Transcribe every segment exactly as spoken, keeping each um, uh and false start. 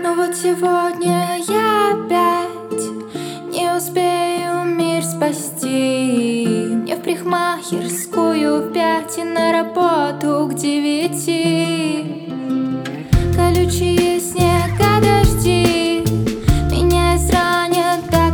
Но вот сегодня я опять не успею мир спасти. Мне в парикмахерскую в пять и на работу к девяти. Колючие снега, дожди меня изранят до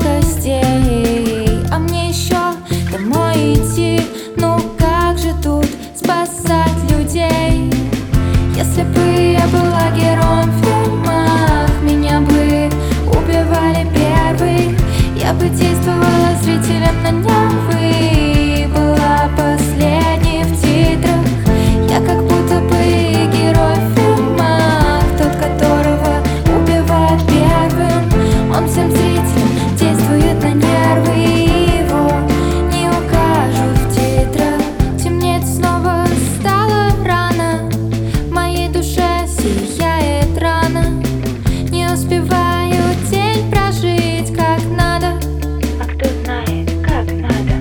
костей. А мне еще домой идти, ну как же тут спасать людей? Если бы я была героем в фильмах, меня бы убивали первой. Я бы действовала зрителям на нервы, была последней в титрах. Я как будто бы герой в фильмах, тот, которого убивают первым. Он всем зрителям действует на нервы, его не укажут в титрах. Темнеет снова, стало рано, в моей душе сияет рана. Не успеваю день прожить как надо, а кто знает, как надо.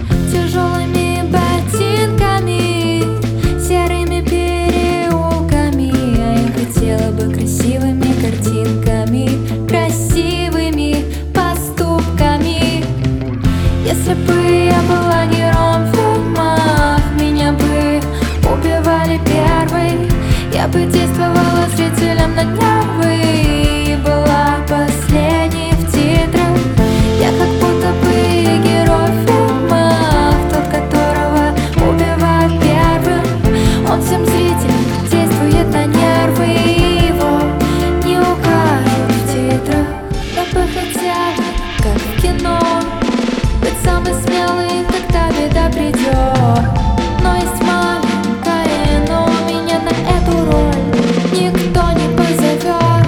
тяжелыми ботинками, серыми переулками. А я хотела бы красивыми картинками, красивыми поступками. Если бы я была героем в фильмах, меня бы убивали первой. Я бы действовала зрителям на нервы, была последней в титрах. Я как будто бы герой в фильмах, тот, которого убивают первым. Он всем зрителям действует на нервы, его не укажут в титрах. Я бы хотела, как в кино, быть самый смелый, когда беда придет. Но есть маленькое но, меня на эту роль никто не позовет.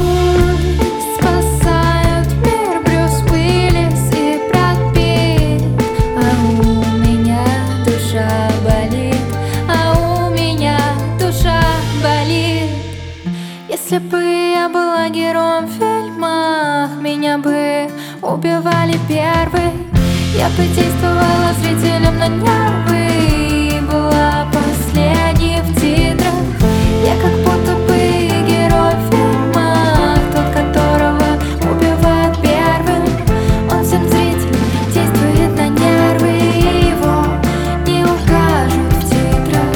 Пусть спасают мир Брюс Уиллис и Брэд Питт, а у меня душа болит, а у меня душа болит. Если бы я была героем в фильмах, меня бы убивали первой. Я бы действовала зрителям на нервы, была последней в титрах. Я как будто бы герой в фильмах, тот, которого убивают первым. Он всем зрителям действует на нервы, его не укажут в титрах.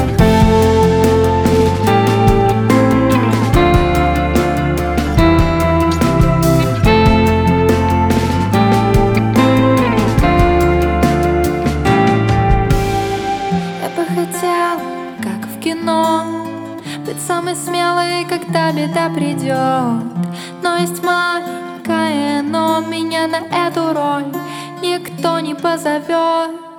Я бы хотела, как в кино, быть самой смелой, когда беда придет. Но есть маленькое но, меня на эту роль никто не позовет.